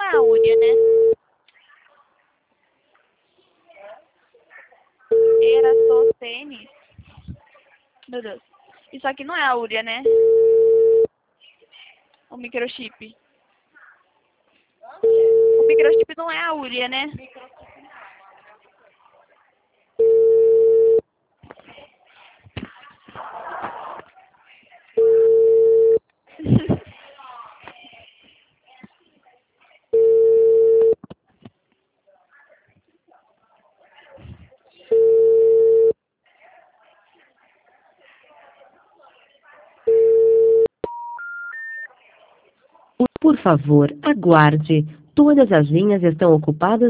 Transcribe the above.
é a Uria, né? Eratosthenes. Meu Deus. Isso aqui não é a Uria, né? O microchip. O microchip não é a Uria, né? Por favor, aguarde. Todas as linhas estão ocupadas.